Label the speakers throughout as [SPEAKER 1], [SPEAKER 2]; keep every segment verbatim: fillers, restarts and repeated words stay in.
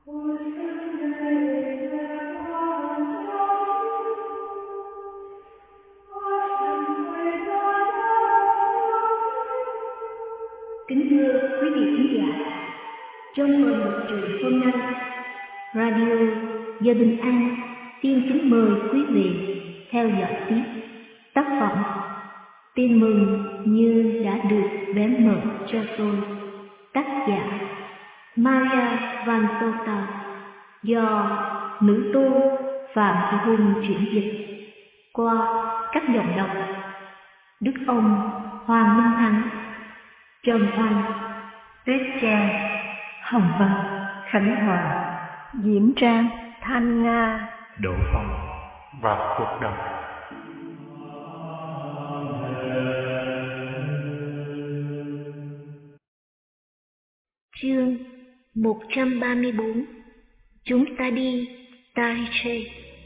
[SPEAKER 1] Kính thưa quý vị khán giả, trong mười một trường hôm nay, Radio Giờ Bình An xin kính mời quý vị theo dõi tiếp tác phẩm Tin mừng như đã được vẽ mở cho tôi, tác giả Maria Vanzota, do nữ tu Phạm Thị Hùng chuyển dịch qua các giọng đọc Đức ông Hoàng Minh Thắng, Trần Oanh, Tuyết Trang, Hồng Vân, Khánh Hòa, Diễm Trang, Thanh Nga,
[SPEAKER 2] Đỗ Phong và Cuộc Đời.
[SPEAKER 1] Chương một trăm ba mươi bốn. Chúng ta đi Tahiti.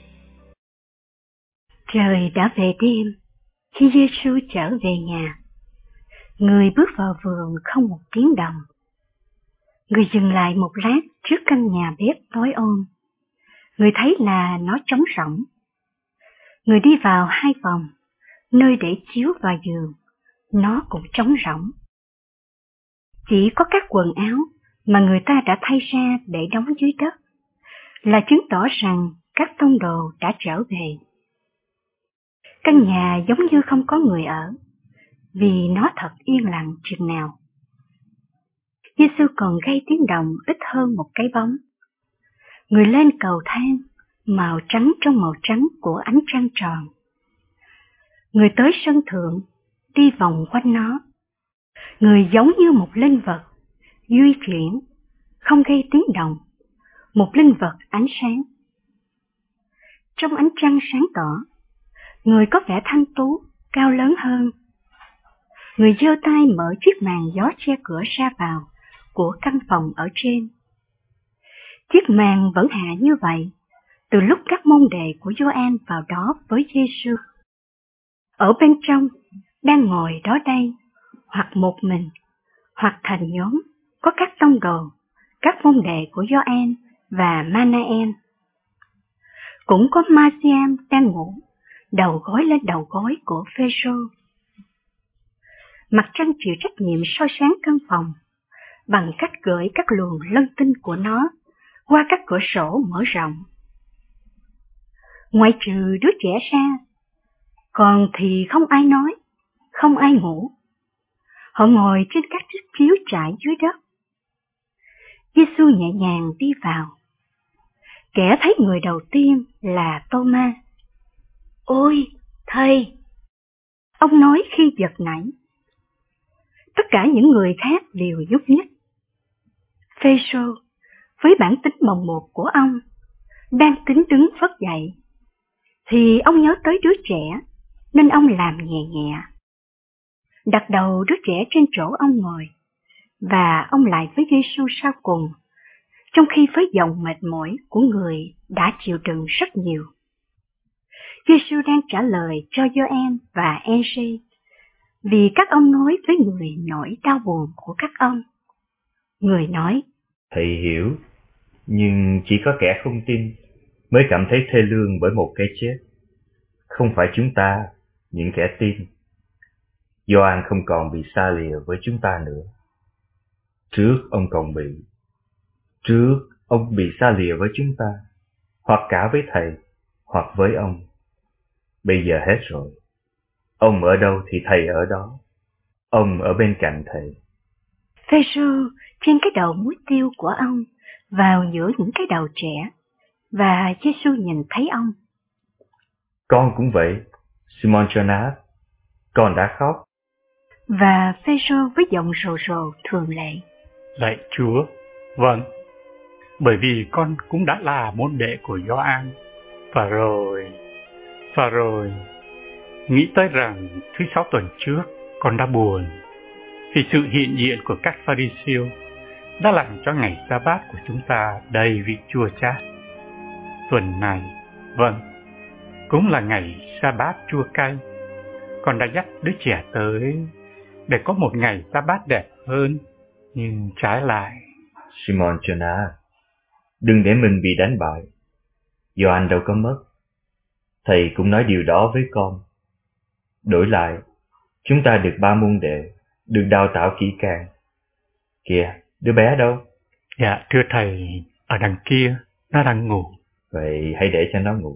[SPEAKER 3] Trời đã về đêm khi Giêsu trở về nhà. Người bước vào vườn không một tiếng động. Người dừng lại một lát trước căn nhà bếp tối om. Người thấy là nó trống rỗng. Người đi vào hai phòng, nơi để chiếu và giường, nó cũng trống rỗng. Chỉ có các quần áo mà người ta đã thay ra để đóng dưới đất, là chứng tỏ rằng các tông đồ đã trở về. Căn nhà giống như không có người ở, vì nó thật yên lặng chừng nào. Giêsu còn gây tiếng động ít hơn một cái bóng. Người lên cầu thang, màu trắng trong màu trắng của ánh trăng tròn. Người tới sân thượng, đi vòng quanh nó. Người giống như một linh vật, di chuyển, không gây tiếng động, một linh vật ánh sáng. Trong ánh trăng sáng tỏ, người có vẻ thanh tú, cao lớn hơn. Người giơ tay mở chiếc màn gió che cửa ra vào của căn phòng ở trên. Chiếc màn vẫn hạ như vậy từ lúc các môn đệ của Gioan vào đó với Giêsu. Ở bên trong đang ngồi đó đây, hoặc một mình, hoặc thành nhóm, có các tông đồ, các môn đệ của Gioan và Manaen. Cũng có Ma-si-am đang ngủ, đầu gối lên đầu gối của Phê-rô. Mặt trăng chịu trách nhiệm soi sáng căn phòng bằng cách gửi các luồng lân tinh của nó qua các cửa sổ mở rộng. Ngoại trừ đứa trẻ ra, còn thì không ai nói, không ai ngủ. Họ ngồi trên các chiếc chiếu trải dưới đất. Giêsu nhẹ nhàng đi vào. Kẻ thấy người đầu tiên là Tô-ma. "Ôi, Thầy!" ông nói khi giật nảy. Tất cả những người khác đều nhúc nhích. Phê-rô, với bản tính mồng một của ông, đang tính đứng phất dậy, thì ông nhớ tới đứa trẻ, nên ông làm nhẹ nhẹ. Đặt đầu đứa trẻ trên chỗ ông ngồi, và ông lại với Giêsu sau cùng, trong khi với giọng mệt mỏi của người đã chịu đựng rất nhiều. Giêsu đang trả lời cho Gioan và Ê-rê, vì các ông nói với người nỗi đau buồn của các ông. Người nói:
[SPEAKER 2] Thầy hiểu, nhưng chỉ có kẻ không tin mới cảm thấy thê lương bởi một cái chết. Không phải chúng ta, những kẻ tin. Gioan không còn bị xa lìa với chúng ta nữa. Trước ông còn bị. Trước ông bị xa lìa với chúng ta, hoặc cả với thầy, hoặc với ông. Bây giờ hết rồi. Ông ở đâu thì thầy ở đó. Ông ở bên cạnh thầy.
[SPEAKER 3] Phê-rô trên cái đầu muối tiêu của ông vào giữa những cái đầu trẻ, và Giêsu nhìn thấy ông.
[SPEAKER 2] Con cũng vậy, Simon Jonas, con đã khóc.
[SPEAKER 3] Và Phê-rô với giọng rồ rồ thường lệ:
[SPEAKER 4] Lạy Chúa, vâng, bởi vì con cũng đã là môn đệ của Gioan. Và rồi, và rồi, nghĩ tới rằng thứ sáu tuần trước con đã buồn vì sự hiện diện của các Pha-ri-siêu đã làm cho ngày Sa-bát của chúng ta đầy vị chua chát. Tuần này, vâng, cũng là ngày Sa-bát chua cay. Con đã dắt đứa trẻ tới để có một ngày Sa-bát đẹp hơn, nhưng trái lại.
[SPEAKER 2] Simon Jonas, đừng để mình bị đánh bại. Gioan đâu có mất. Thầy cũng nói điều đó với con. Đổi lại, chúng ta được ba môn đệ, được đào tạo kỹ càng. Kìa, đứa bé đâu?
[SPEAKER 4] Dạ, thưa thầy, ở đằng kia, nó đang ngủ.
[SPEAKER 2] Vậy hãy để cho nó ngủ.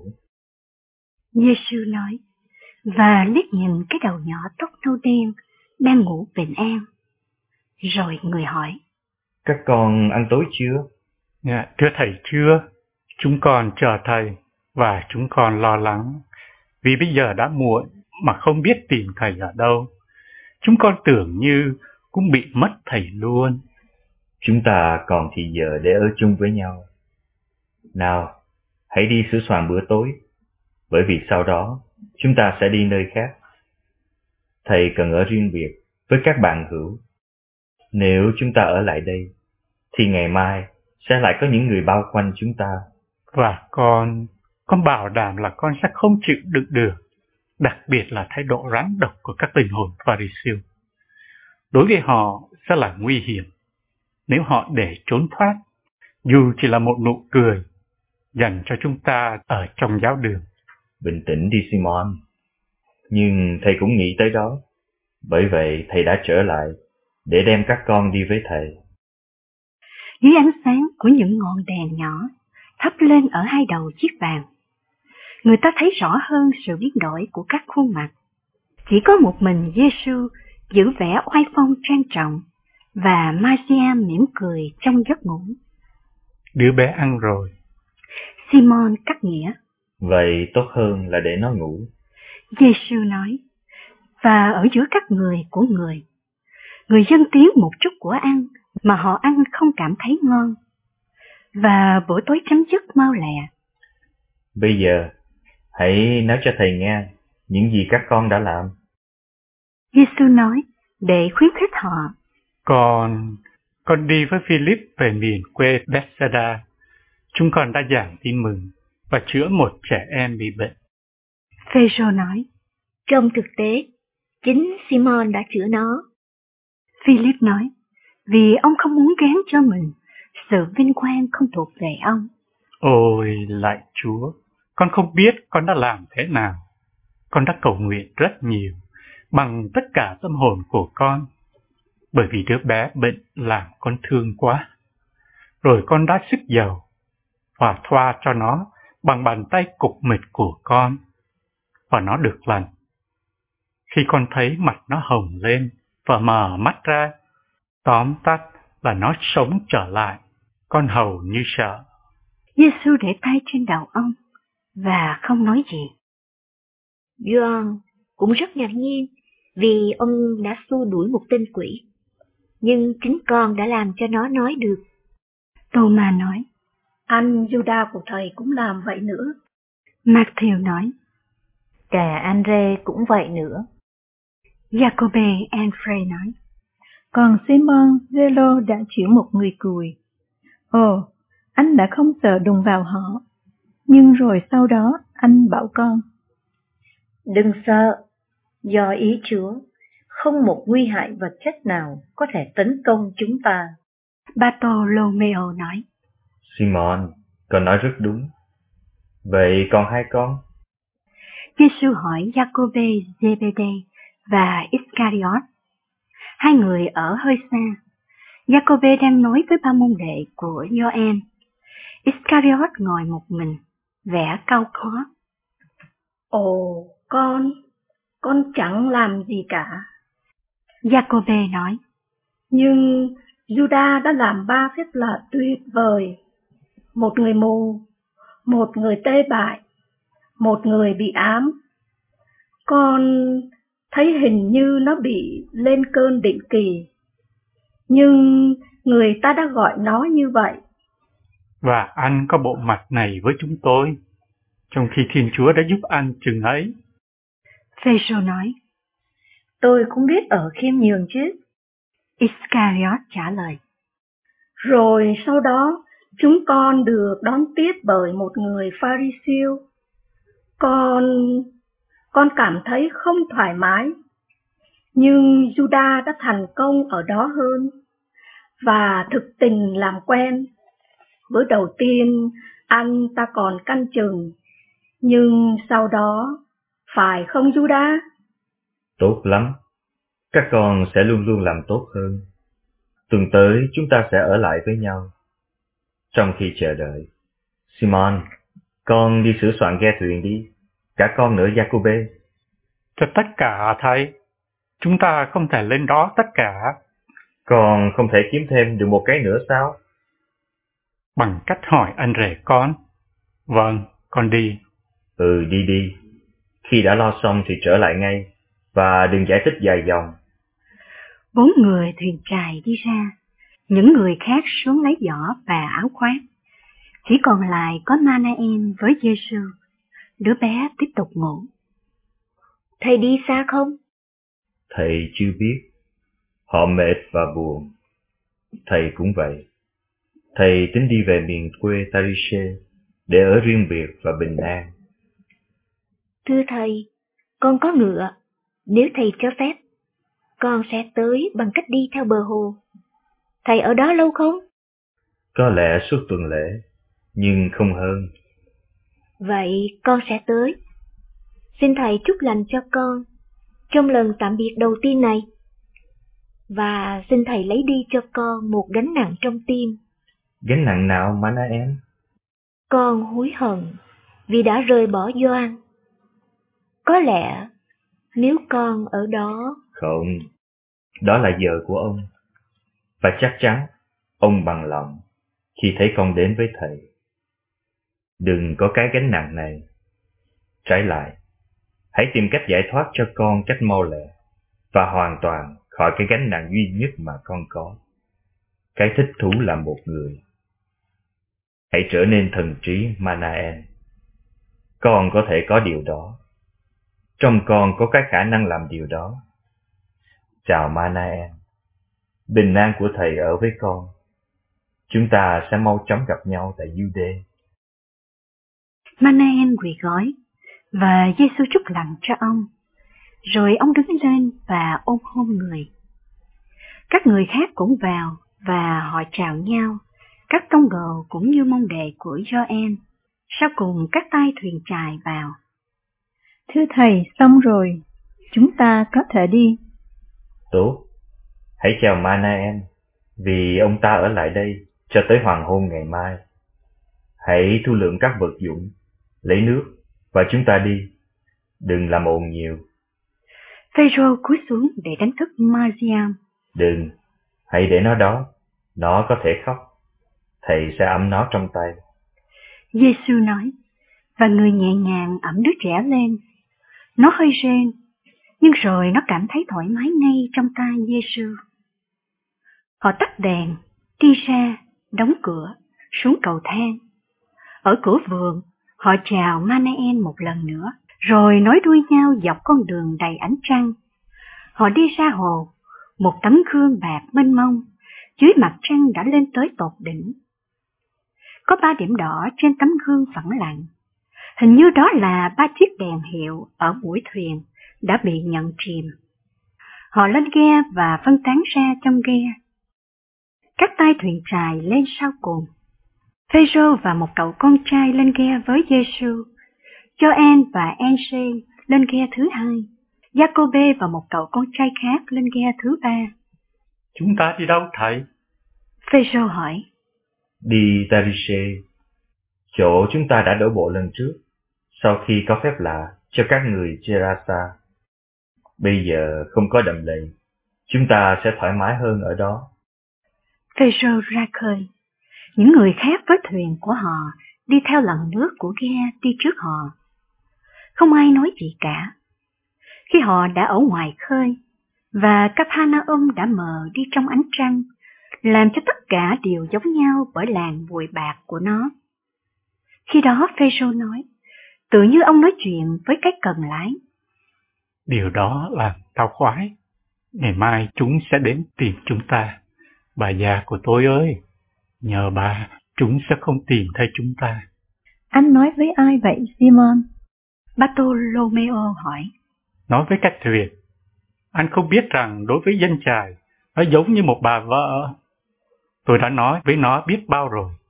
[SPEAKER 3] Giê-xu nói, và liếc nhìn cái đầu nhỏ tóc nâu đen đang ngủ bình an. Rồi người hỏi,
[SPEAKER 2] các con ăn tối chưa?
[SPEAKER 4] Dạ, thưa thầy chưa. Chúng con chờ thầy và chúng con lo lắng vì bây giờ đã muộn mà không biết tìm thầy ở đâu. Chúng con tưởng như cũng bị mất thầy luôn.
[SPEAKER 2] Chúng ta còn thì giờ để ở chung với nhau. Nào, hãy đi sửa soạn bữa tối, bởi vì sau đó chúng ta sẽ đi nơi khác. Thầy cần ở riêng biệt với các bạn hữu. Nếu chúng ta ở lại đây, thì ngày mai sẽ lại có những người bao quanh chúng ta.
[SPEAKER 4] Và con, con bảo đảm là con sẽ không chịu đựng được, đặc biệt là thái độ rắn độc của các linh hồn Pharisêu. Đối với họ sẽ là nguy hiểm nếu họ để trốn thoát, dù chỉ là một nụ cười dành cho chúng ta ở trong giáo đường.
[SPEAKER 2] Bình tĩnh đi Simon. Nhưng thầy cũng nghĩ tới đó. Bởi vậy thầy đã trở lại để đem các con đi với thầy.
[SPEAKER 3] Dưới ánh sáng của những ngọn đèn nhỏ thắp lên ở hai đầu chiếc bàn, người ta thấy rõ hơn sự biến đổi của các khuôn mặt. Chỉ có một mình Giê-xu giữ vẻ oai phong trang trọng, và Ma-si-a mỉm cười trong giấc ngủ.
[SPEAKER 4] Đứa bé ăn rồi.
[SPEAKER 3] Simon cắt nghĩa.
[SPEAKER 2] Vậy tốt hơn là để nó ngủ.
[SPEAKER 3] Giê-xu nói, và ở giữa các người của người, người dâng tiếng một chút của ăn mà họ ăn không cảm thấy ngon. Và bữa tối chấm dứt mau lẹ.
[SPEAKER 2] Bây giờ, hãy nói cho thầy nghe những gì các con đã làm.
[SPEAKER 3] Giê-xu nói để khuyến khích họ.
[SPEAKER 4] Con, con đi với Philip về miền quê Bethsaida. Chúng con đã giảng tin mừng và chữa một trẻ em bị bệnh.
[SPEAKER 3] Phêrô nói,
[SPEAKER 1] trong thực tế, chính Simon đã chữa nó.
[SPEAKER 3] Philip nói, vì ông không muốn gán cho mình, sự vinh quang không thuộc về ông.
[SPEAKER 4] Ôi lạy Chúa, con không biết con đã làm thế nào. Con đã cầu nguyện rất nhiều, bằng tất cả tâm hồn của con, bởi vì đứa bé bệnh làm con thương quá. Rồi con đã sức dầu và thoa cho nó bằng bàn tay cục mịch của con, và nó được lành. Khi con thấy mặt nó hồng lên và mở mắt ra, tóm tắt là nó sống trở lại, con hầu như sợ.
[SPEAKER 3] Giê-xu để tay trên đầu ông và không nói gì.
[SPEAKER 1] Gioan cũng rất ngạc nhiên vì ông đã xua đuổi một tên quỷ, nhưng chính con đã làm cho nó nói được.
[SPEAKER 3] Tô-ma nói,
[SPEAKER 5] anh Juda của thầy cũng làm vậy nữa.
[SPEAKER 3] Matthew nói,
[SPEAKER 6] cả Andre cũng vậy nữa.
[SPEAKER 3] Jacobe Anfrey nói,
[SPEAKER 5] còn Simon Zelo đã chữa một người cùi. Ồ, anh đã không sợ đụng vào họ, nhưng rồi sau đó anh bảo con,
[SPEAKER 6] đừng sợ, do ý Chúa, không một nguy hại vật chất nào có thể tấn công chúng ta.
[SPEAKER 3] Bartolomeo nói,
[SPEAKER 2] Simon, con nói rất đúng. Vậy còn hai con?
[SPEAKER 3] Giê-xu hỏi Jacobe, Zebede và Iscariot. Hai người ở hơi xa. Jacobe đang nói với ba môn đệ của Gioan. Iscariot ngồi một mình, vẻ cau có.
[SPEAKER 5] Ồ, con, con chẳng làm gì cả.
[SPEAKER 3] Jacobe nói,
[SPEAKER 5] nhưng Juda đã làm ba phép lạ tuyệt vời. Một người mù, một người tê bại, một người bị ám. Con thấy hình như nó bị lên cơn định kỳ, nhưng người ta đã gọi nó như vậy.
[SPEAKER 4] Và anh có bộ mặt này với chúng tôi, trong khi Thiên Chúa đã giúp anh chừng ấy.
[SPEAKER 3] Phêrô nói,
[SPEAKER 6] tôi cũng biết ở khiêm nhường chứ.
[SPEAKER 3] Iscariot trả lời,
[SPEAKER 5] rồi sau đó chúng con được đón tiếp bởi một người Pharisêu. Con, con cảm thấy không thoải mái, nhưng Juda đã thành công ở đó hơn, và thực tình làm quen. bữa đầu tiên anh ta còn canh chừng, nhưng sau đó, phải không Judas?
[SPEAKER 2] Tốt lắm, các con sẽ luôn luôn làm tốt hơn. Tuần tới chúng ta sẽ ở lại với nhau. Trong khi chờ đợi, Simon, con đi sửa soạn ghe thuyền đi, cả con nữa Jacobe.
[SPEAKER 4] Cho tất cả thầy, chúng ta không thể lên đó tất cả.
[SPEAKER 2] Con không thể kiếm thêm được một cái nữa sao?
[SPEAKER 4] Bằng cách hỏi anh rể con. Vâng, con đi.
[SPEAKER 2] Ừ, đi đi. Khi đã lo xong thì trở lại ngay, và đừng giải thích dài dòng.
[SPEAKER 3] Bốn người thuyền trài đi ra, những người khác xuống lấy giỏ và áo khoác. Chỉ còn lại có Manaen với Giêsu. Đứa bé tiếp tục ngủ.
[SPEAKER 1] Thầy đi xa không?
[SPEAKER 2] Thầy chưa biết. Họ mệt và buồn. Thầy cũng vậy. Thầy tính đi về miền quê Tarishe để ở riêng biệt và bình an.
[SPEAKER 1] Thưa thầy, con có ngựa. Nếu thầy cho phép, con sẽ tới bằng cách đi theo bờ hồ. Thầy ở đó lâu không?
[SPEAKER 2] Có lẽ suốt tuần lễ, nhưng không hơn.
[SPEAKER 1] Vậy con sẽ tới. Xin thầy chúc lành cho con trong lần tạm biệt đầu tiên này. Và xin thầy lấy đi cho con một gánh nặng trong tim.
[SPEAKER 2] Gánh nặng nào Manaen?
[SPEAKER 1] Con hối hận vì đã rời bỏ Gioan. Có lẽ nếu con ở đó...
[SPEAKER 2] Không, đó là vợ của ông. Và chắc chắn ông bằng lòng khi thấy con đến với thầy. Đừng có cái gánh nặng này. Trái lại, hãy tìm cách giải thoát cho con cách mau lẹ và hoàn toàn khỏi cái gánh nặng duy nhất mà con có. Cái thích thú là một người. Hãy trở nên thần trí Manaen. Con có thể có điều đó. Trong con có cái khả năng làm điều đó. Chào Manaen. Bình an của thầy ở với con. Chúng ta sẽ mau chóng gặp nhau tại Jude.
[SPEAKER 3] Manaen quỳ gối và Giêsu chúc lành cho ông. Rồi ông đứng lên và ôm hôn người. Các người khác cũng vào và họ chào nhau, các tông đồ cũng như môn đệ của Gioan. Sau cùng các tay thuyền trài vào.
[SPEAKER 7] Thưa thầy, xong rồi, chúng ta có thể đi.
[SPEAKER 2] Tốt, hãy chào Manaen, vì ông ta ở lại đây cho tới hoàng hôn ngày mai. Hãy thu lượm các vật dụng, lấy nước, và chúng ta đi. Đừng làm ồn nhiều.
[SPEAKER 3] Phêrô cúi xuống để đánh thức Margiam.
[SPEAKER 2] Đừng, hãy để nó đó, nó có thể khóc. Thầy sẽ ẵm nó trong tay.
[SPEAKER 3] Giêsu nói, và người nhẹ nhàng ẵm đứa trẻ lên. Nó hơi rên, nhưng rồi nó cảm thấy thoải mái ngay trong tay Giêsu. Họ tắt đèn, đi ra, đóng cửa, xuống cầu thang. Ở cửa vườn, họ chào Manaen một lần nữa, rồi nối đuôi nhau dọc con đường đầy ánh trăng. Họ đi ra hồ, một tấm gương bạc mênh mông, dưới mặt trăng đã lên tới tột đỉnh. Có ba điểm đỏ trên tấm gương phẳng lặng. Hình như đó là ba chiếc đèn hiệu ở mũi thuyền đã bị nhận chìm. Họ lên ghe và phân tán ra trong ghe. Các tay thuyền trài lên sau cùng. Phêrô và một cậu con trai lên ghe với Giêsu. Gioan và Ence lên ghe thứ hai. Jacobe và một cậu con trai khác lên ghe thứ ba.
[SPEAKER 4] Chúng ta đi đâu thầy?
[SPEAKER 3] Phêrô hỏi.
[SPEAKER 2] Đi Tarishe, chỗ chúng ta đã đổ bộ lần trước, sau khi có phép lạ cho các người Gerasa. Bây giờ không có đầm lầy, chúng ta sẽ thoải mái hơn ở đó.
[SPEAKER 3] Phêrô ra khơi. Những người khác với thuyền của họ đi theo làn nước của ghe đi trước họ. Không ai nói gì cả. Khi họ đã ở ngoài khơi, và Capernaum đã mờ đi trong ánh trăng, làm cho tất cả đều giống nhau bởi làn bụi bạc của nó. Khi đó Phêrô nói, tự như ông nói chuyện với cái cần lái.
[SPEAKER 4] Điều đó làm tao khoái. Ngày mai chúng sẽ đến tìm chúng ta. Bà già của tôi ơi, nhờ bà, chúng sẽ không tìm thấy chúng ta.
[SPEAKER 7] Anh nói với ai vậy, Simon?
[SPEAKER 3] Bartolomeo hỏi.
[SPEAKER 4] Nói với các thuyền. Anh không biết rằng đối với dân chài, nó giống như một bà vợ. Tôi đã nói với nó biết bao rồi.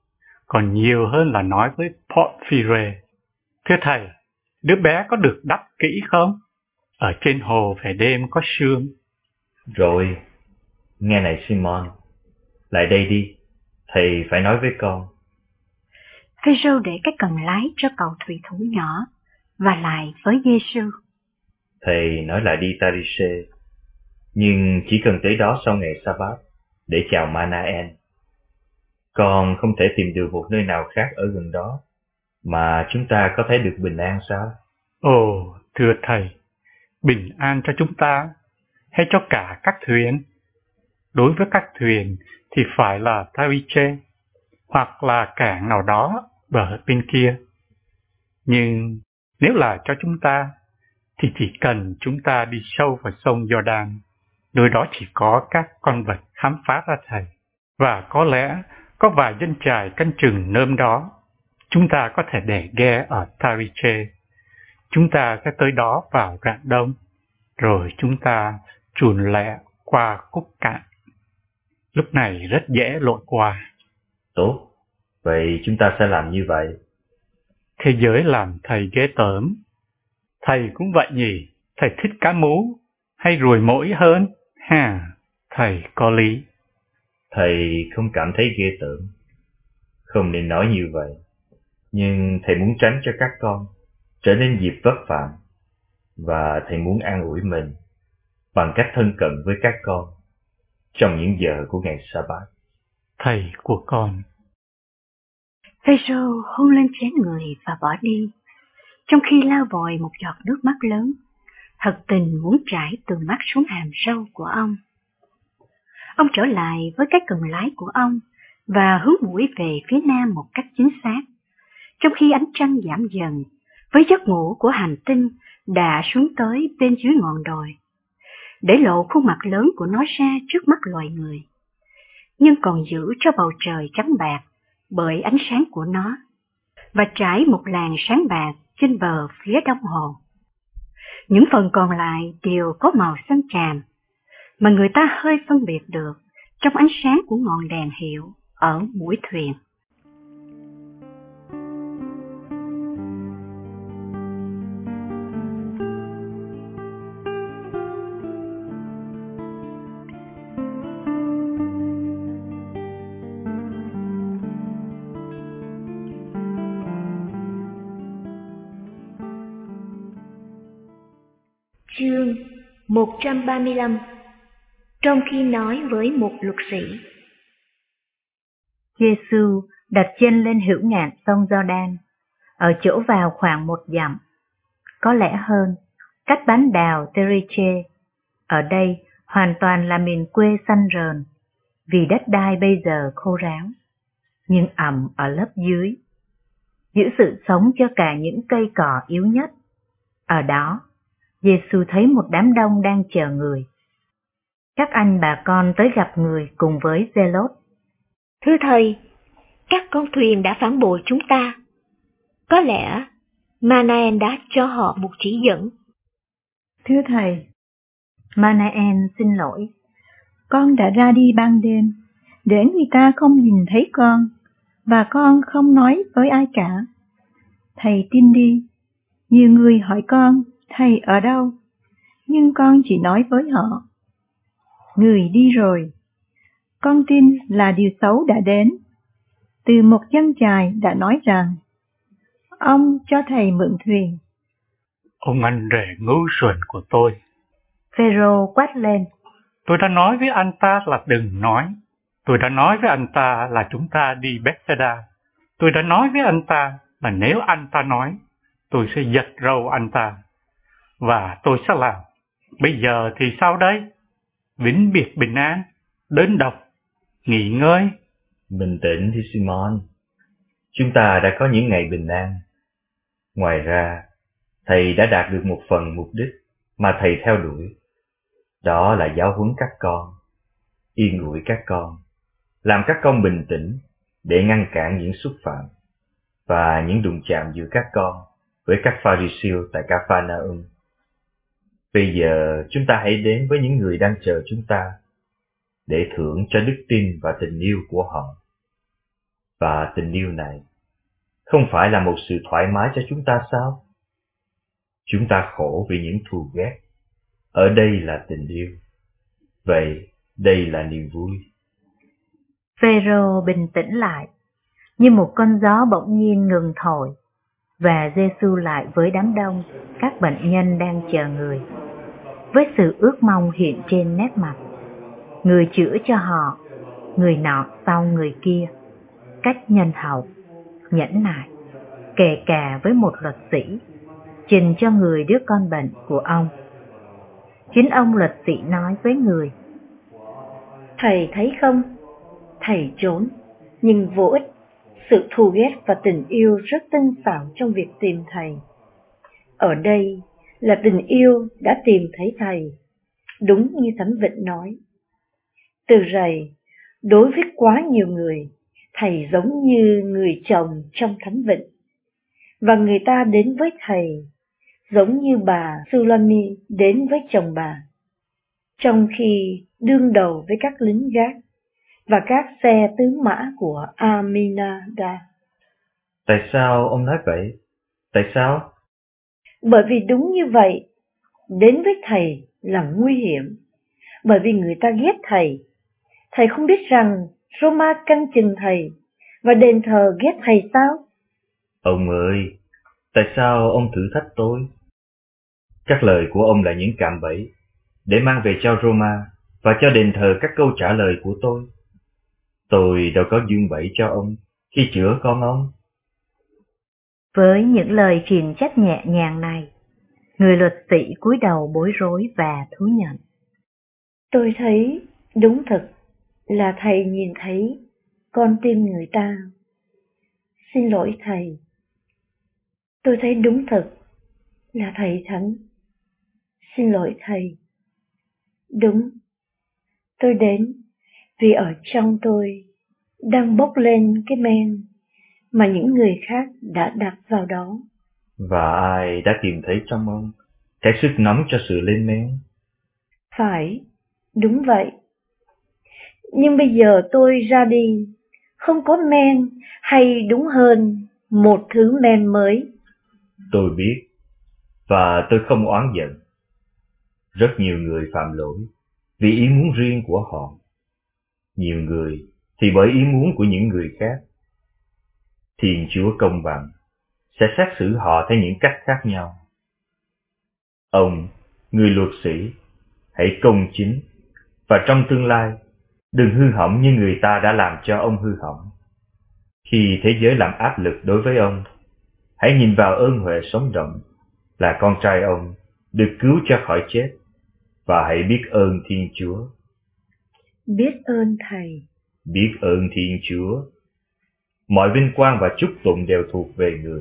[SPEAKER 4] còn nhiều hơn là nói với Porphyre: Thưa thầy, đứa bé có được đắp kỹ không? Ở trên hồ về đêm có sương.
[SPEAKER 2] Rồi, nghe này Simon, lại đây đi, thầy phải nói với con.
[SPEAKER 3] Phêrô để cái cần lái cho cậu thủy thủ nhỏ và lại với Giê-xu.
[SPEAKER 2] Thầy nói lại đi Tarise, nhưng chỉ cần tới đó sau ngày Sa-bát để chào Manaen. Con không thể tìm được một nơi nào khác ở gần đó mà chúng ta có thể được bình an sao?
[SPEAKER 4] Ồ, thưa thầy, bình an cho chúng ta hay cho cả các thuyền? Đối với các thuyền thì phải là Tarise hoặc là cảng nào đó bờ bên kia. Nhưng nếu là cho chúng ta thì chỉ cần chúng ta đi sâu vào sông Jordan, nơi đó chỉ có các con vật khám phá ra thầy, và có lẽ có vài dân chài canh chừng nơm đó. Chúng ta có thể để ghe ở Tarise. Chúng ta sẽ tới đó vào rạng đông, rồi chúng ta chùn lẹ qua khúc cạn. Lúc này rất dễ lội qua.
[SPEAKER 2] Tốt, vậy chúng ta sẽ làm như vậy.
[SPEAKER 4] Thế giới làm thầy ghê tởm. Thầy cũng vậy nhỉ, thầy thích cá mú hay ruồi muỗi hơn? Ha, thầy có lý.
[SPEAKER 2] Thầy không cảm thấy ghê tởm. Không nên nói như vậy. Nhưng thầy muốn tránh cho các con trở nên dịp vất vả, và thầy muốn an ủi mình bằng cách thân cận với các con trong những giờ của ngày Sa-bát.
[SPEAKER 4] Thầy của con.
[SPEAKER 3] Phêrô hôn lên trán người và bỏ đi, trong khi lao vội một giọt nước mắt lớn, thật tình muốn trải từ mắt xuống hàm râu của ông. Ông trở lại với cái cần lái của ông và hướng mũi về phía nam một cách chính xác, trong khi ánh trăng giảm dần với giấc ngủ của hành tinh đã xuống tới bên dưới ngọn đồi, để lộ khuôn mặt lớn của nó ra trước mắt loài người, nhưng còn giữ cho bầu trời trắng bạc bởi ánh sáng của nó, và trải một làn sáng bạc trên bờ phía đông hồ. Những phần còn lại đều có màu xanh chàm, mà người ta hơi phân biệt được trong ánh sáng của ngọn đèn hiệu ở mũi thuyền.
[SPEAKER 1] Chương một trăm ba mươi lăm. Trong khi nói với một luật sĩ.
[SPEAKER 6] Giê-xu đặt chân lên hữu ngạn sông Giođan, ở chỗ vào khoảng một dặm, có lẽ hơn, cách bán đảo Teriche. Ở đây hoàn toàn là miền quê xanh rờn, vì đất đai bây giờ khô ráo, nhưng ẩm ở lớp dưới, giữ sự sống cho cả những cây cỏ yếu nhất. Ở đó, Giê-xu thấy một đám đông đang chờ người. Các anh bà con tới gặp người cùng với Giê-lốt.
[SPEAKER 1] Thưa thầy, các con thuyền đã phản bội chúng ta. Có lẽ Manaen đã cho họ một chỉ dẫn.
[SPEAKER 7] Thưa thầy,
[SPEAKER 6] Manaen xin lỗi.
[SPEAKER 7] Con đã ra đi ban đêm, để người ta không nhìn thấy con, và con không nói với ai cả. Thầy tin đi, nhiều người hỏi con, thầy ở đâu? Nhưng con chỉ nói với họ, người đi rồi. Con tin là điều xấu đã đến. Từ một dân chài đã nói rằng, ông cho thầy mượn thuyền.
[SPEAKER 4] Ông anh rể ngu xuẩn của tôi.
[SPEAKER 6] Phêrô quát lên.
[SPEAKER 4] Tôi đã nói với anh ta là đừng nói. Tôi đã nói với anh ta là chúng ta đi Bethsaida. Tôi đã nói với anh ta là nếu anh ta nói, tôi sẽ giật râu anh ta. Và tôi sẽ làm. Bây giờ thì sao đây? Vĩnh biệt bình an, đơn độc, nghỉ ngơi.
[SPEAKER 2] Bình tĩnh thì Simon. Chúng ta đã có những ngày bình an. Ngoài ra, thầy đã đạt được một phần mục đích mà thầy theo đuổi. Đó là giáo huấn các con, yên ủi các con, làm các con bình tĩnh để ngăn cản những xúc phạm và những đụng chạm giữa các con với các Pha-ri-siêu tại Ca-pha-na-um. Bây giờ chúng ta hãy đến với những người đang chờ chúng ta để thưởng cho đức tin và tình yêu của họ. Và tình yêu này không phải là một sự thoải mái cho chúng ta sao? Chúng ta khổ vì những thù ghét. Ở đây là tình yêu. Vậy đây là niềm vui.
[SPEAKER 6] Phêrô bình tĩnh lại, như một cơn gió bỗng nhiên ngừng thổi, và Giê-xu lại với đám đông các bệnh nhân đang chờ người, với sự ước mong hiện trên nét mặt. Người chữa cho họ, người nọ sau người kia, cách nhân hậu, nhẫn nại, kể cả với một luật sĩ, trình cho người đứa con bệnh của ông. Chính ông luật sĩ nói với người:
[SPEAKER 5] Thầy thấy không? Thầy trốn, nhưng vô ích. Sự thù ghét và tình yêu rất tinh xảo trong việc tìm thầy. Ở đây là tình yêu đã tìm thấy thầy, đúng như Thánh Vịnh nói. Từ rày, đối với quá nhiều người, thầy giống như người chồng trong Thánh Vịnh, và người ta đến với thầy giống như bà Sulami đến với chồng bà, trong khi đương đầu với các lính gác và các xe tứ mã của Aminada.
[SPEAKER 2] Tại sao ông nói vậy? Tại sao?
[SPEAKER 5] Bởi vì đúng như vậy, đến với thầy là nguy hiểm, bởi vì người ta ghét thầy. Thầy không biết rằng Roma canh chừng thầy, và đền thờ ghét thầy sao?
[SPEAKER 2] Ông ơi, tại sao ông thử thách tôi? Các lời của ông là những cạm bẫy để mang về cho Roma và cho đền thờ các câu trả lời của tôi. Tôi đâu có dương bẫy cho ông khi chữa con ông.
[SPEAKER 6] Với những lời khiển trách nhẹ nhàng này, người luật sĩ cúi đầu bối rối và thú nhận:
[SPEAKER 5] Tôi thấy đúng thật là thầy nhìn thấy con tim người ta. Xin lỗi thầy. Tôi thấy đúng thật là thầy thánh. Xin lỗi thầy. Đúng, tôi đến vì ở trong tôi đang bốc lên cái men mà những người khác đã đặt vào đó.
[SPEAKER 2] Và ai đã tìm thấy trong ông cái sức nóng cho sự lên men?
[SPEAKER 5] Phải, đúng vậy. Nhưng bây giờ tôi ra đi, không có men, hay đúng hơn, một thứ men mới.
[SPEAKER 2] Tôi biết, và tôi không oán giận. Rất nhiều người phạm lỗi vì ý muốn riêng của họ. Nhiều người thì bởi ý muốn của những người khác. Thiên Chúa công bằng sẽ xét xử họ theo những cách khác nhau. Ông, người luật sĩ, hãy công chính, và trong tương lai, đừng hư hỏng như người ta đã làm cho ông hư hỏng. Khi thế giới làm áp lực đối với ông, hãy nhìn vào ơn huệ sống động là con trai ông được cứu cho khỏi chết, và hãy biết ơn Thiên Chúa.
[SPEAKER 5] Biết ơn Thầy.
[SPEAKER 2] Biết ơn Thiên Chúa. Mọi vinh quang và chúc tụng đều thuộc về người.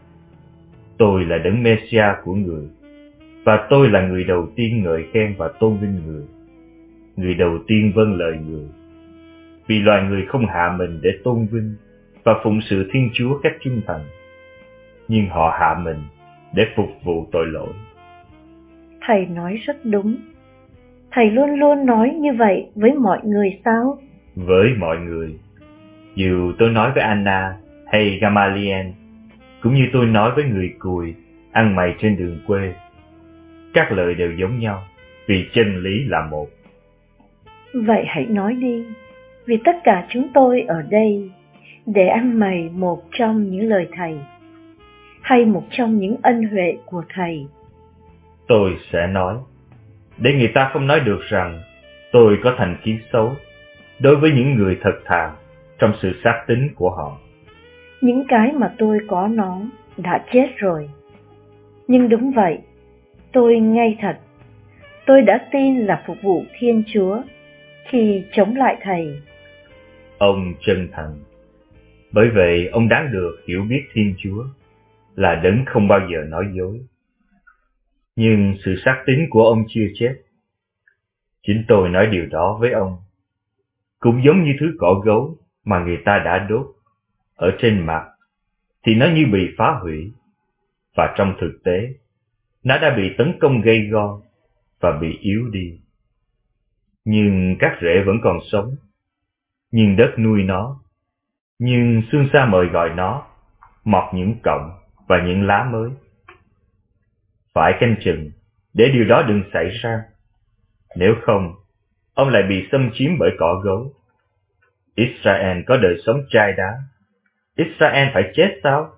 [SPEAKER 2] Tôi là đấng Messiah của người, và tôi là người đầu tiên ngợi khen và tôn vinh người, người đầu tiên vâng lời người. Vì loài người không hạ mình để tôn vinh và phụng sự Thiên Chúa cách trung thành, nhưng họ hạ mình để phục vụ tội lỗi.
[SPEAKER 5] Thầy nói rất đúng. Thầy luôn luôn nói như vậy với mọi người sao?
[SPEAKER 2] Với mọi người. Dù tôi nói với Anna hay Gamaliel, cũng như tôi nói với người cùi ăn mày trên đường quê, các lời đều giống nhau, vì chân lý là một.
[SPEAKER 5] Vậy hãy nói đi, vì tất cả chúng tôi ở đây để ăn mày một trong những lời Thầy, hay một trong những ân huệ của Thầy.
[SPEAKER 2] Tôi sẽ nói, để người ta không nói được rằng tôi có thành kiến xấu đối với những người thật thà trong sự xác tín của họ.
[SPEAKER 5] Những cái mà tôi có nó đã chết rồi. Nhưng đúng vậy, tôi ngay thật. Tôi đã tin là phục vụ Thiên Chúa khi chống lại Thầy.
[SPEAKER 2] Ông chân thành. Bởi vậy ông đáng được hiểu biết Thiên Chúa là đấng không bao giờ nói dối. Nhưng sự xác tín của ông chưa chết. Chính tôi nói điều đó với ông. Cũng giống như thứ cỏ gấu mà người ta đã đốt ở trên mặt, thì nó như bị phá hủy, và trong thực tế, nó đã bị tấn công gay go và bị yếu đi. Nhưng các rễ vẫn còn sống, nhưng đất nuôi nó, Nhưng Xuân Sa mời gọi nó, mọc những cọng và những lá mới. Phải canh chừng để điều đó đừng xảy ra. Nếu không, ông lại bị xâm chiếm bởi cỏ gấu. Israel có đời sống trai đá. Israel phải chết sao?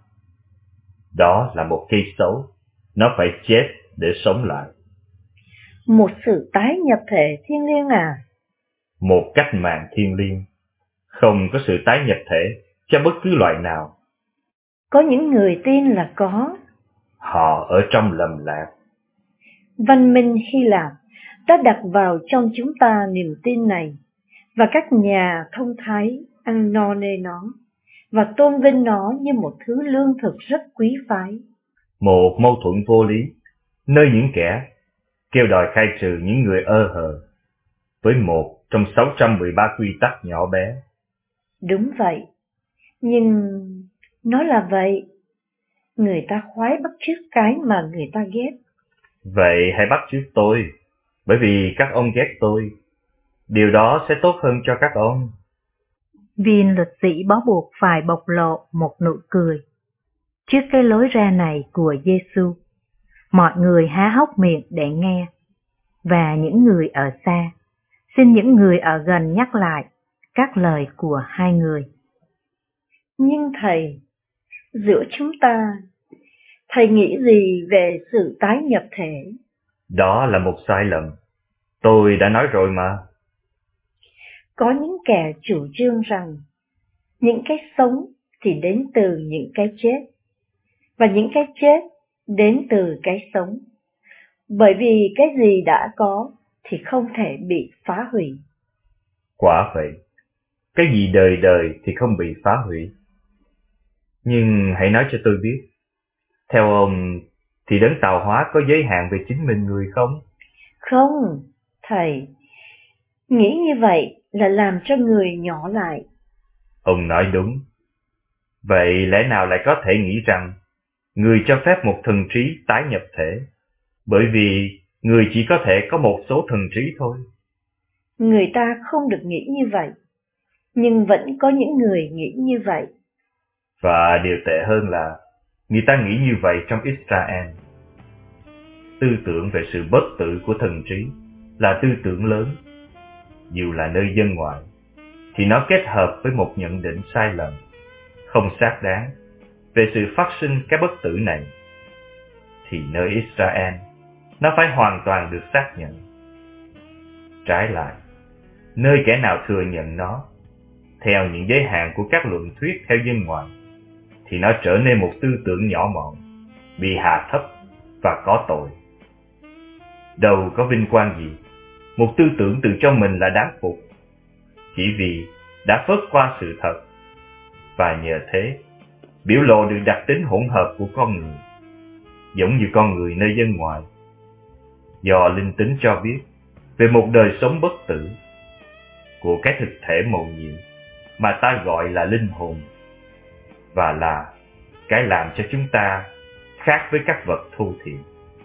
[SPEAKER 2] Đó là một cây xấu. Nó phải chết để sống lại.
[SPEAKER 5] Một sự tái nhập thể thiêng liêng à?
[SPEAKER 2] Một cách mạng thiêng liêng. Không có sự tái nhập thể cho bất cứ loại nào.
[SPEAKER 5] Có những người tin là có.
[SPEAKER 2] Họ ở trong lầm lạc.
[SPEAKER 5] Văn minh Hy Lạp đã đặt vào trong chúng ta niềm tin này, và các nhà thông thái ăn no nê nó, và tôn vinh nó như một thứ lương thực rất quý phái.
[SPEAKER 2] Một mâu thuẫn vô lý, nơi những kẻ kêu đòi khai trừ những người ơ hờ, với một trong sáu trăm mười ba quy tắc nhỏ bé.
[SPEAKER 5] Đúng vậy, nhưng nó là vậy. Người ta khoái bắt chước cái mà người ta ghét.
[SPEAKER 2] Vậy hãy bắt chước tôi, bởi vì các ông ghét tôi. Điều đó sẽ tốt hơn cho các ông.
[SPEAKER 6] Viên luật sĩ bó buộc phải bộc lộ một nụ cười. Trước cái lối ra này của Giêsu, mọi người há hốc miệng để nghe, và những người ở xa, xin những người ở gần nhắc lại các lời của hai người.
[SPEAKER 5] Nhưng thầy, giữa chúng ta, thầy nghĩ gì về sự tái nhập thể?
[SPEAKER 2] Đó là một sai lầm. Tôi đã nói rồi mà.
[SPEAKER 5] Có những kẻ chủ trương rằng những cái sống thì đến từ những cái chết, và những cái chết đến từ cái sống, bởi vì cái gì đã có thì không thể bị phá hủy.
[SPEAKER 2] Quả vậy, cái gì đời đời thì không bị phá hủy. Nhưng hãy nói cho tôi biết, theo ông thì đấng tạo hóa có giới hạn về chính mình người không?
[SPEAKER 5] Không, thầy, nghĩ như vậy là làm cho người nhỏ lại.
[SPEAKER 2] Ông nói đúng. Vậy lẽ nào lại có thể nghĩ rằng người cho phép một thần trí tái nhập thể, bởi vì người chỉ có thể có một số thần trí thôi?
[SPEAKER 5] Người ta không được nghĩ như vậy, nhưng vẫn có những người nghĩ như vậy.
[SPEAKER 2] Và điều tệ hơn là người ta nghĩ như vậy trong Israel. Tư tưởng về sự bất tử của thần trí là tư tưởng lớn. Dù là nơi dân ngoại, thì nó kết hợp với một nhận định sai lầm, không xác đáng, về sự phát sinh cái bất tử này. Thì nơi Israel, nó phải hoàn toàn được xác nhận. Trái lại, nơi kẻ nào thừa nhận nó, theo những giới hạn của các luận thuyết theo dân ngoại, thì nó trở nên một tư tưởng nhỏ mọn, bị hạ thấp và có tội. Đâu có vinh quang gì, một tư tưởng tự cho mình là đáng phục, chỉ vì đã phớt qua sự thật, và nhờ thế, biểu lộ được đặc tính hỗn hợp của con người, giống như con người nơi dân ngoại. Do linh tính cho biết về một đời sống bất tử, của cái thực thể mầu nhiệm mà ta gọi là linh hồn, và là cái làm cho chúng ta khác với các vật thô thiển.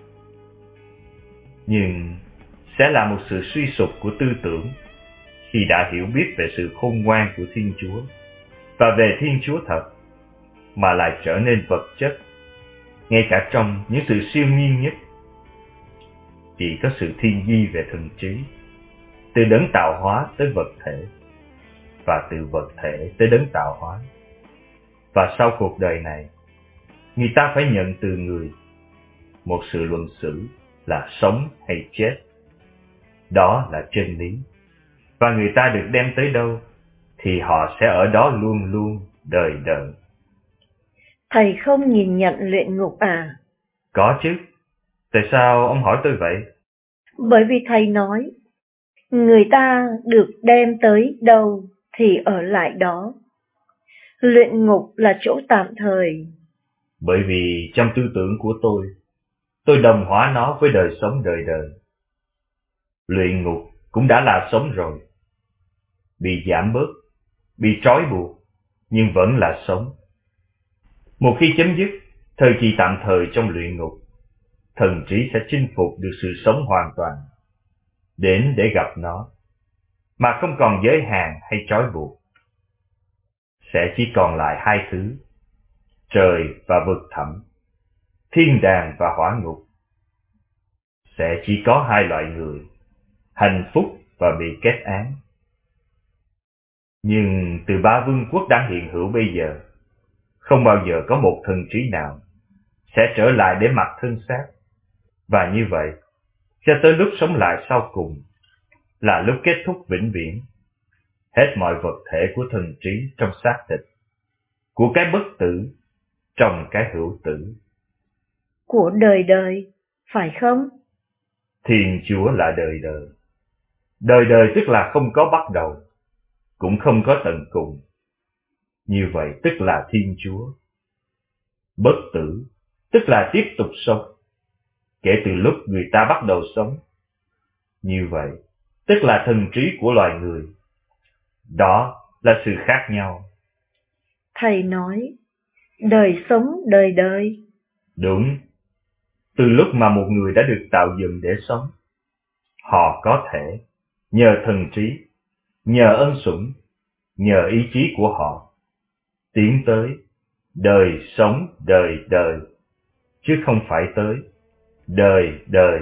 [SPEAKER 2] Nhưng sẽ là một sự suy sụp của tư tưởng khi đã hiểu biết về sự khôn ngoan của Thiên Chúa và về Thiên Chúa thật, mà lại trở nên vật chất, ngay cả trong những sự siêu nhiên nhất. Chỉ có sự thiên di về thần trí, từ đấng tạo hóa tới vật thể, và từ vật thể tới đấng tạo hóa. Và sau cuộc đời này, người ta phải nhận từ người một sự luận xử là sống hay chết. Đó là chân lý. Và người ta được đem tới đâu, thì họ sẽ ở đó luôn luôn, đời đời.
[SPEAKER 5] Thầy không nhìn nhận luyện ngục à?
[SPEAKER 2] Có chứ. Tại sao ông hỏi tôi vậy?
[SPEAKER 5] Bởi vì thầy nói, người ta được đem tới đâu thì ở lại đó. Luyện ngục là chỗ tạm thời.
[SPEAKER 2] Bởi vì trong tư tưởng của tôi, tôi đồng hóa nó với đời sống đời đời. Luyện ngục cũng đã là sống rồi. Bị giảm bớt, bị trói buộc, nhưng vẫn là sống. Một khi chấm dứt thời kỳ tạm thời trong luyện ngục, thần trí sẽ chinh phục được sự sống hoàn toàn, đến để gặp nó, mà không còn giới hạn hay trói buộc. sẽ chỉ còn lại hai thứ: trời và vực thẳm, thiên đàng và hỏa ngục. Sẽ chỉ có hai loại người, hạnh phúc và bị kết án. Nhưng từ ba vương quốc đang hiện hữu bây giờ, không bao giờ có một thần trí nào sẽ trở lại để mặc thân xác. Và như vậy, cho tới lúc sống lại sau cùng, là lúc kết thúc vĩnh viễn, hết mọi vật thể của thần trí trong xác thịt, của cái bất tử trong cái hữu tử.
[SPEAKER 6] Của đời đời, phải không?
[SPEAKER 2] Thiên Chúa là đời đời. Đời đời tức là không có bắt đầu, cũng không có tận cùng. Như vậy tức là Thiên Chúa. Bất tử tức là tiếp tục sống, kể từ lúc người ta bắt đầu sống. Như vậy tức là thần trí của loài người. Đó là sự khác nhau.
[SPEAKER 6] Thầy nói, đời sống đời đời.
[SPEAKER 2] Đúng. Từ lúc mà một người đã được tạo dựng để sống, họ có thể, nhờ thần trí, nhờ ân sủng, nhờ ý chí của họ, tiến tới đời sống đời đời, chứ không phải tới đời đời.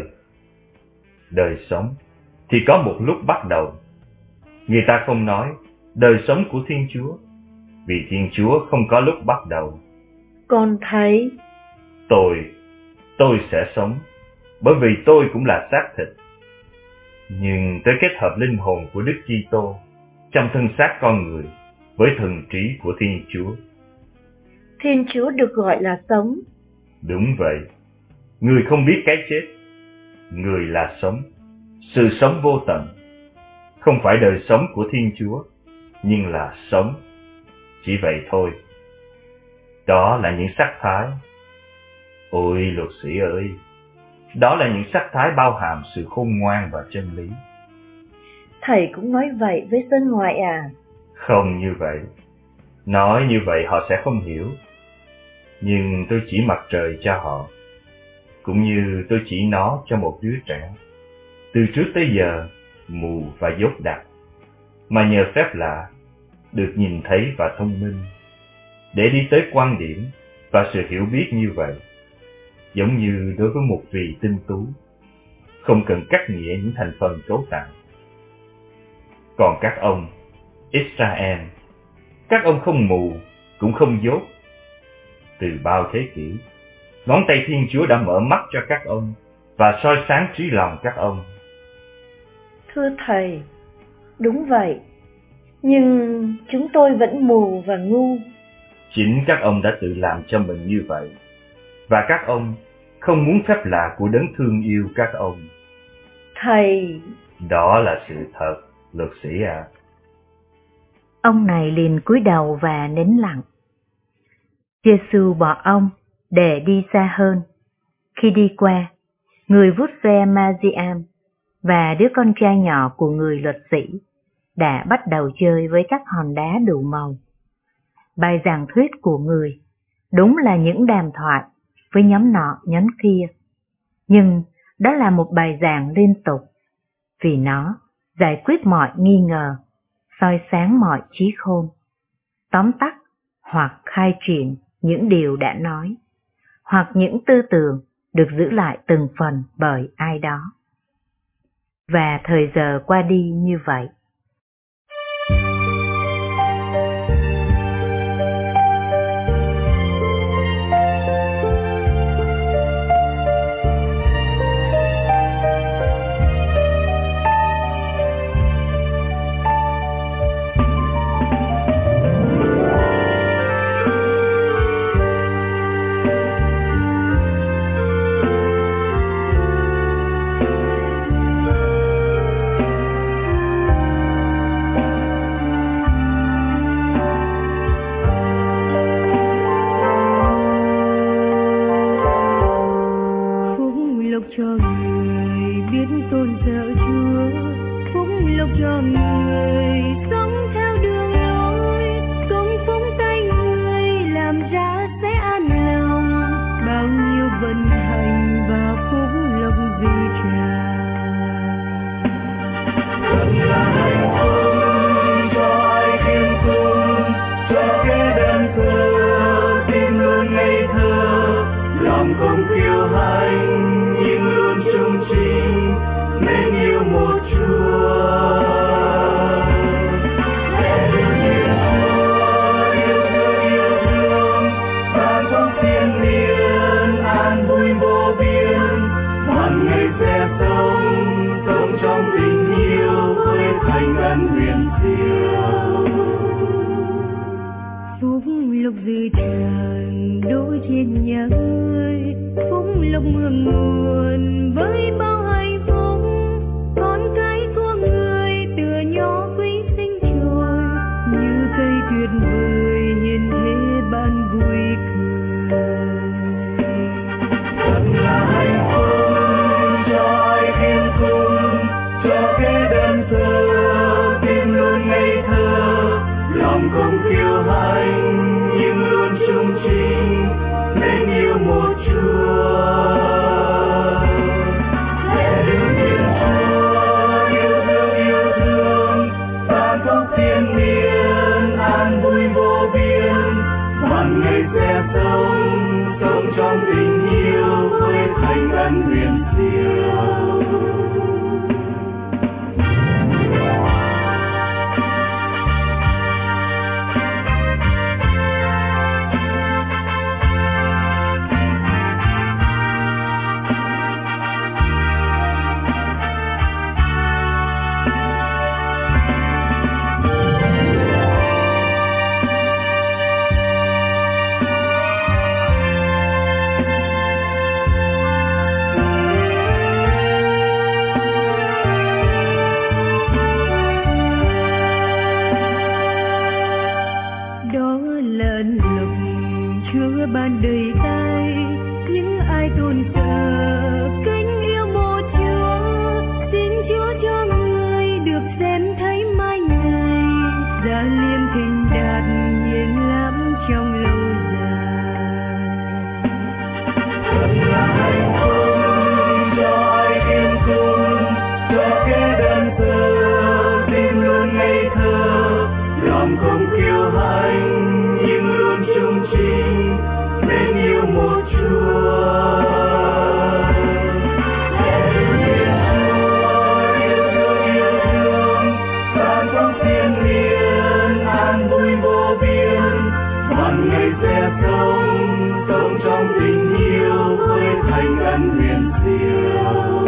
[SPEAKER 2] Đời sống thì có một lúc bắt đầu. Người ta không nói đời sống của Thiên Chúa, vì Thiên Chúa không có lúc bắt đầu.
[SPEAKER 6] Còn thầy?
[SPEAKER 2] Tôi, tôi sẽ sống, bởi vì tôi cũng là xác thịt. Nhưng tới kết hợp linh hồn của Đức Kitô trong thân xác con người với thần trí của Thiên Chúa.
[SPEAKER 6] Thiên Chúa được gọi là sống.
[SPEAKER 2] Đúng vậy. Người không biết cái chết. Người là sống, sự sống vô tận. Không phải đời sống của Thiên Chúa, nhưng là sống. Chỉ vậy thôi. Đó là những sắc thái. Ôi luật sĩ ơi, đó là những sắc thái bao hàm sự khôn ngoan và chân lý.
[SPEAKER 6] Thầy cũng nói vậy với dân ngoại à?
[SPEAKER 2] Không như vậy. Nói như vậy họ sẽ không hiểu. Nhưng tôi chỉ mặt trời cho họ, cũng như tôi chỉ nó cho một đứa trẻ, từ trước tới giờ mù và dốt đặc, mà nhờ phép lạ được nhìn thấy và thông minh, để đi tới quan điểm và sự hiểu biết như vậy, giống như đối với một vị tinh tú, không cần cắt nghĩa những thành phần cấu tạo. Còn các ông, Israel, các ông không mù, cũng không dốt. Từ bao thế kỷ, ngón tay Thiên Chúa đã mở mắt cho các ông và soi sáng trí lòng các ông.
[SPEAKER 6] Thưa thầy, đúng vậy, nhưng chúng tôi vẫn mù và ngu.
[SPEAKER 2] Chính các ông đã tự làm cho mình như vậy, và các ông không muốn phép lạ của đấng thương yêu các ông.
[SPEAKER 6] Thầy...
[SPEAKER 2] Đó là sự thật, luật sĩ ạ. À.
[SPEAKER 6] Ông này liền cúi đầu và nín lặng. Giê-xu bỏ ông để đi xa hơn. Khi đi qua, người vuốt ve Ma-di-am và đứa con trai nhỏ của người luật sĩ đã bắt đầu chơi với các hòn đá đủ màu. Bài giảng thuyết của người đúng là những đàm thoại với nhóm nọ nhóm kia, nhưng đó là một bài giảng liên tục, vì nó giải quyết mọi nghi ngờ, soi sáng mọi trí khôn, tóm tắt hoặc khai triển những điều đã nói, hoặc những tư tưởng được giữ lại từng phần bởi ai đó. Và thời giờ qua đi như vậy.
[SPEAKER 8] tim luôn ngây thơ, lòng không kiêu hãnh nhưng luôn trung chính, nên yêu một Chúa. Lẽ đương nhiên Chúa yêu thương yêu thương, ban phúc thiên liêng an vui vô biên, hoàn ngày sẽ sống sống trong tình yêu với thành ân huyền diệu.
[SPEAKER 9] Phúc lộc dư tràn đổ trên nhà ngươi, phúc lộc mường nguồn với bao hạnh phúc, con cái của người tựa nhỏ quý sinh trồi, như cây tuyệt vời hiền thế ban vui cười.
[SPEAKER 8] Thật là hạnh phúc cho ai kiên cung, cho kế đơn sơ tim luôn ngây thơ, lòng không kiêu hãnh nhưng luôn trung chính, nên yêu một Chúa. Lẽ đương nhiên Chúa yêu thương yêu thương, ban phúc thiên liêng an vui vô biên, hoàn ngày sẽ sống sống trong tình yêu với thành ân huyền diệu.
[SPEAKER 9] ban đời tay những ai tôn sợ kính yêu một Chúa, xin Chúa cho người được xem thấy mai ngày gia liêm thịnh đạt hiền lắm trong lâu dài.
[SPEAKER 8] Thật là hạnh phúc cho ai kiên cung, cho kế đơn sơ tim luôn ngây thơ, lòng không kiêu hãnh nhưng luôn trung chính, nên yêu một Chúa. Lẽ đương nhiên Chúa yêu thương yêu thương, ban phúc thiên liêng an vui vô biên, hoàn ngày sẽ sống sống trong tình yêu với thành ân huyền diệu.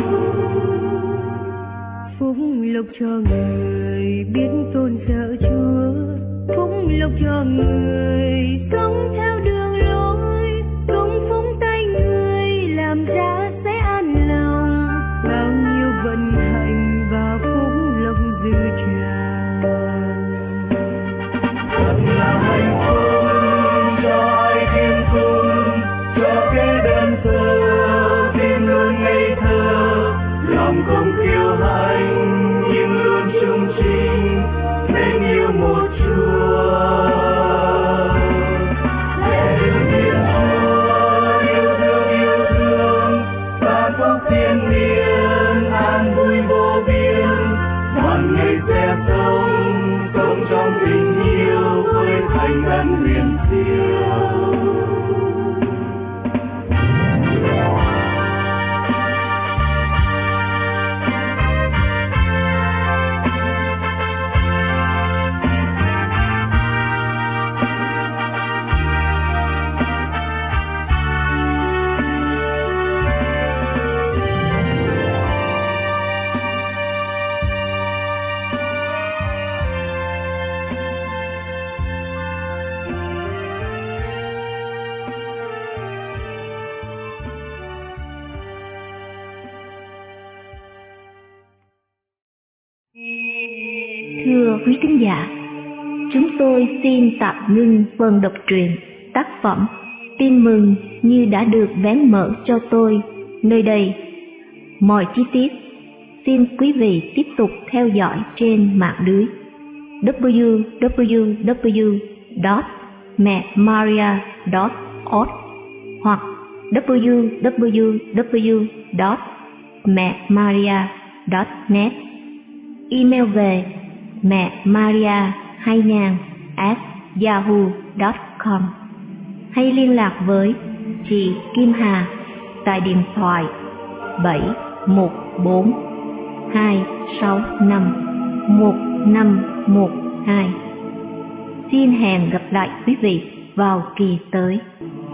[SPEAKER 9] Phúc lộc cho người biết tôn sợ Chúa, phúc lộc cho người sống theo đường lối, công phúc tay người làm ra sẽ an lòng, bao nhiêu vận hạnh và phúc lộc dư tràn.
[SPEAKER 8] Thật là hạnh phúc cho ai kiên cung, cho kế đơn sơ tim luôn ngây thơ, lòng không kiêu hãnh nhưng luôn trung chính, nên yêu một Chúa. Lẽ đương nhiên Chúa yêu thương yêu thương, ban phúc thiên liêng an vui vô biên, hoàn ngày sẽ sống sống trong tình yêu với thành ân huyền diệu.
[SPEAKER 1] Thưa quý thính giả, chúng tôi xin tạm ngưng phần đọc truyện tác phẩm Tin mừng như đã được vén mở cho tôi nơi đây. Mọi chi tiết xin quý vị tiếp tục theo dõi trên mạng lưới w w w chấm mẹ maria chấm org hoặc w w w chấm mẹ maria chấm net. Email về mẹ maria hai nghìn at yahoo chấm com hay liên lạc với chị Kim Hà tại điện thoại bảy một bốn hai sáu năm một năm một hai. Xin hẹn gặp lại quý vị vào kỳ tới.